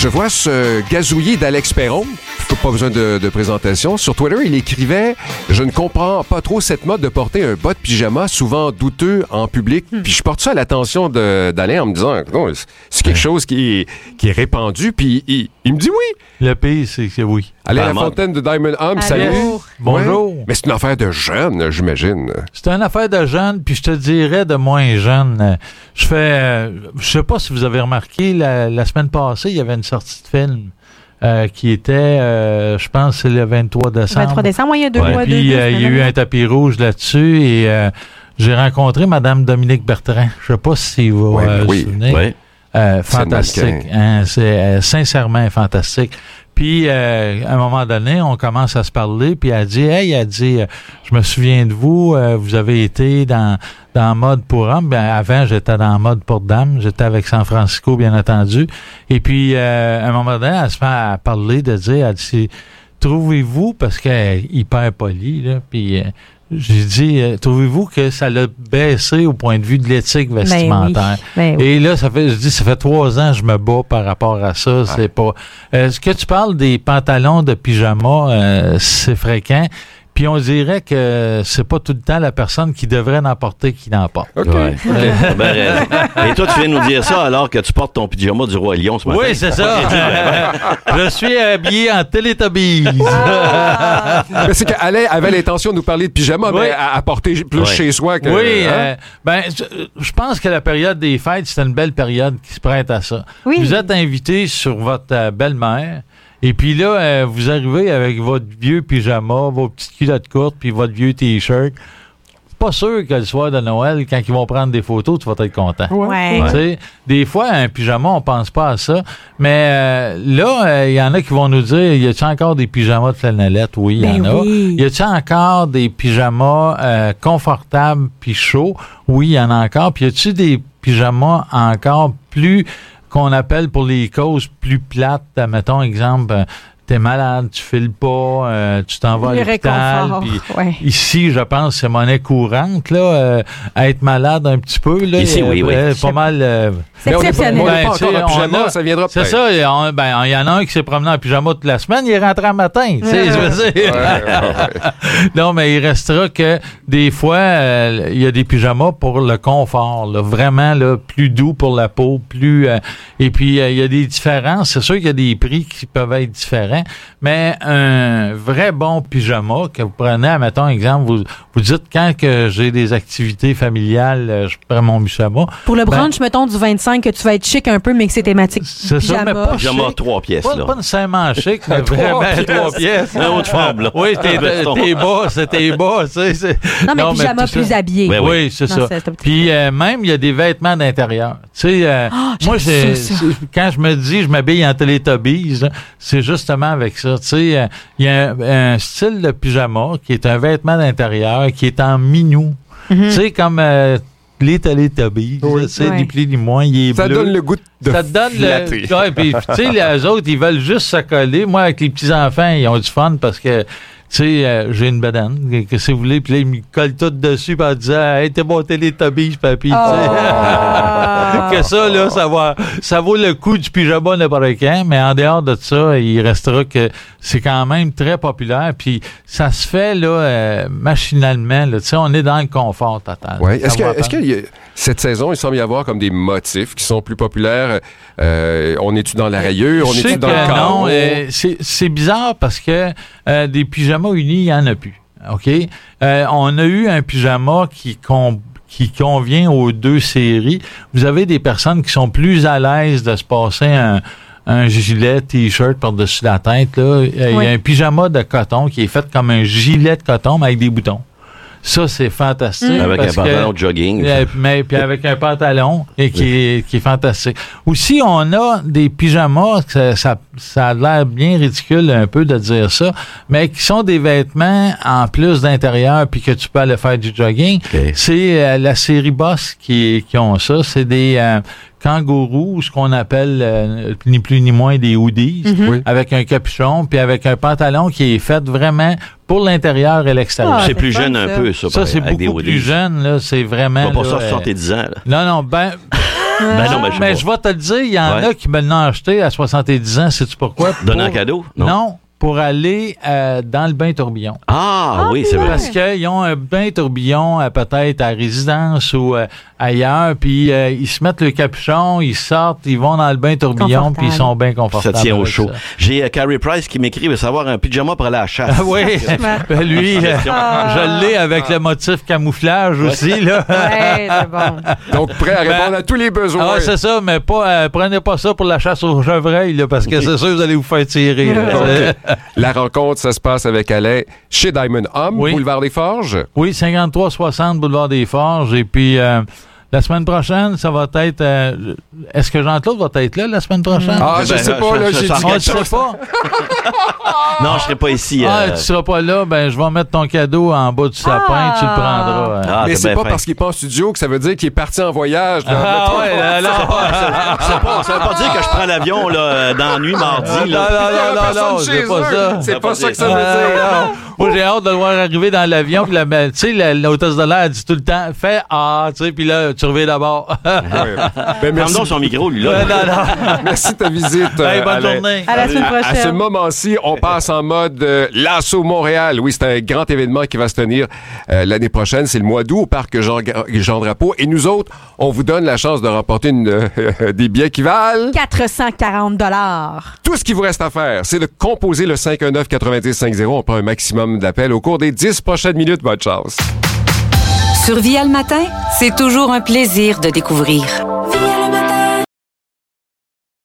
Je vois ce gazouillis d'Alex Perron. Pas besoin de présentation. Sur Twitter, il écrivait « Je ne comprends pas trop cette mode de porter un bas de pyjama souvent douteux en public. » Puis je porte ça à l'attention d'Alain en me disant « Non, c'est quelque chose qui est répandu. » Puis il me dit « Oui. » Le pire, c'est que oui. Alain Lafontaine de Diamond Home, salut. Bonjour. Ouais. Mais c'est une affaire de jeunes, j'imagine. C'est une affaire de jeunes, puis je te dirais de moins jeunes. Je sais pas si vous avez remarqué, la semaine passée, il y avait une sortie de film. Qui était, je pense, c'est le 23 décembre. 23 décembre, il y a 2 mois. Puis il y a eu un tapis rouge là-dessus et j'ai rencontré Mme Dominique Bertrand. Je sais pas si vous vous souvenez. Oui. Fantastique. C'est sincèrement fantastique. Puis, à un moment donné, on commence à se parler, puis elle dit, je me souviens de vous, vous avez été dans mode pour hommes. Ben, avant, j'étais dans mode pour dames. J'étais avec San Francisco, bien entendu. Et puis, à un moment donné, elle se met à parler, elle dit, trouvez-vous, parce qu'elle est hyper polie, là, puis j'ai dit, trouvez-vous que ça l'a baissé au point de vue de l'éthique vestimentaire? Ben oui. Et là, ça fait 3 ans que je me bats par rapport à ça. C'est pas. Est-ce que tu parles des pantalons de pyjama, c'est fréquent. Puis on dirait que c'est pas tout le temps la personne qui devrait en porter qui n'en porte. OK. Ouais. Et toi, tu viens nous dire ça alors que tu portes ton pyjama du Roi Lion ce matin. Oui, c'est ça. Je suis habillé en Teletubbies. Mais c'est qu'Alain avait l'intention de nous parler de pyjama, mais à porter plus chez soi que... Oui, je pense que la période des fêtes, c'est une belle période qui se prête à ça. Oui. Vous êtes invité sur votre belle-mère. Et puis là, vous arrivez avec votre vieux pyjama, vos petites culottes courtes, puis votre vieux T-shirt. Pas sûr que le soir de Noël, quand ils vont prendre des photos, tu vas être content. Ouais. Tu sais, des fois, un pyjama, on pense pas à ça. Mais là, il y en a qui vont nous dire, y a-t-il encore des pyjamas de flanellette? Oui, il y en a. Oui. Y a-t-il encore des pyjamas confortables puis chauds? Oui, il y en a encore. Puis y a-t-il des pyjamas encore plus qu'on appelle pour les causes plus plates, mettons, exemple, t'es malade, tu files pas, tu t'en vas à l'hôpital. Puis ici, je pense, c'est monnaie courante, là, être malade un petit peu. Là, ici, oui. Pas mal. C'est exceptionnel. On n'est pas encore en pyjama, ça viendra peut-être. C'est ça, il y en a un qui s'est promené en pyjama toute la semaine, il est rentré un matin, tu sais, je veux dire. Non, mais il restera que des fois, il y a des pyjamas pour le confort, là, vraiment là, plus doux pour la peau, plus... et puis, il y a des différences. C'est sûr qu'il y a des prix qui peuvent être différents, mais un vrai bon pyjama que vous prenez, mettons, exemple, vous dites quand que j'ai des activités familiales, je prends mon pyjama. Pour le brunch, mettons, du 25, que tu vas être chic un peu, mais que c'est thématique c'est pyjama. Ça, mais pas pyjama chic. 3 pièces, pas, là. Pas nécessairement chic, mais vraiment 3 pièces. Un haut de forme, là. Oui, tes bas, c'est tes bas, tu sais. Non, mais pyjama plus habillé. Ben oui, c'est ça. Puis même, il y a des vêtements d'intérieur. Tu sais, moi, quand je me dis, je m'habille en Teletubbies, là, c'est justement avec ça. Tu sais, il y a un style de pyjama qui est un vêtement d'intérieur qui est en minou. Tu sais, comme... les Teletubbies, c'est ni plus ni moins, il est ça bleu. Ça donne le goût de ça donne flatter. Puis, tu sais, les autres, ils veulent juste se coller. Moi, avec les petits-enfants, ils ont du fun parce que, tu sais, j'ai une bedaine, que si vous voulez, puis là, ils me collent tout dessus en disant « Hey, t'es mon Teletubbies, papy! » Que ça, là, ça vaut le coup du pyjama n'importe quand, mais en dehors de ça, il restera que c'est quand même très populaire, puis ça se fait, là, machinalement, là, tu sais, on est dans le confort total. Oui. Est-ce que cette saison, il semble y avoir comme des motifs qui sont plus populaires? On est-tu dans la rayure? On est-tu dans le carreau? Non, c'est bizarre parce que des pyjamas unis, il n'y en a plus. OK? On a eu un pyjama qui convient aux 2 séries. Vous avez des personnes qui sont plus à l'aise de se passer un gilet, T-shirt par-dessus la tête. Là. Il y a un pyjama de coton qui est fait comme un gilet de coton, mais avec des boutons. Ça, c'est fantastique. Avec un pantalon de jogging. Puis avec un pantalon qui est fantastique. Aussi, on a des pyjamas, ça a l'air bien ridicule un peu de dire ça, mais qui sont des vêtements en plus d'intérieur puis que tu peux aller faire du jogging. Okay. C'est la série Boss qui ont ça. C'est des kangourous, ce qu'on appelle ni plus ni moins des hoodies, avec un capuchon puis avec un pantalon qui est fait vraiment pour l'intérieur et l'extérieur. C'est plus jeune un peu, ça. Ça, c'est beaucoup plus jeune, là. C'est vraiment... Pas ça, 70 ans, là. Non, Mais je vais te le dire, il y en a qui me l'ont acheté à 70 ans, sais-tu pourquoi? Donner un cadeau? Non. Pour aller dans le bain tourbillon. Oui, c'est vrai. Parce qu'ils ont un bain tourbillon peut-être à résidence ou ailleurs, puis ils se mettent le capuchon, ils sortent, ils vont dans le bain tourbillon, puis ils sont bien confortables. Ça tient au chaud. J'ai Carrie Price qui m'écrit, veut savoir un pyjama pour aller à la chasse. Oui, lui, je l'ai avec le motif camouflage aussi. Là. Ouais, c'est bon. Donc, prêt à répondre à tous les besoins. C'est ça, mais prenez pas ça pour la chasse aux chevreuils, là, parce que c'est sûr que vous allez vous faire tirer. La rencontre, ça se passe avec Alain chez Diamond Home, Boulevard des Forges. Oui, 5360 Boulevard des Forges. Et puis, la semaine prochaine, ça va être... est-ce que Jean-Claude va être là la semaine prochaine? Je sais pas. Là, j'ai dit tu sais pas? Non, je serai pas ici. Tu seras pas là. Je vais mettre ton cadeau en bas du sapin. Tu le prendras. Mais c'est pas parce qu'il est pas en studio que ça veut dire qu'il est parti en voyage. Ça veut pas dire que je prends l'avion dans la nuit mardi. Non, c'est pas ça. C'est pas ça que ça veut dire. Moi, j'ai hâte de le voir arriver dans l'avion. Tu sais, l'hôtesse de l'air dit tout le temps, fais tu sais, puis là, tu reviens d'abord. Ferme donc son micro, lui, là. Merci de ta visite. Bonne journée. À la semaine prochaine. À ce moment-ci, on passe en mode l'Assaut Montréal. Oui, c'est un grand événement qui va se tenir l'année prochaine. C'est le mois d'août au parc Jean-Drapeau. Et nous autres, on vous donne la chance de remporter des billets qui valent 440 $. Tout ce qu'il vous reste à faire, c'est de composer le 519-9050. On prend un maximum d'appels au cours des 10 prochaines minutes. Bonne chance. Sur Vie le matin, c'est toujours un plaisir de découvrir.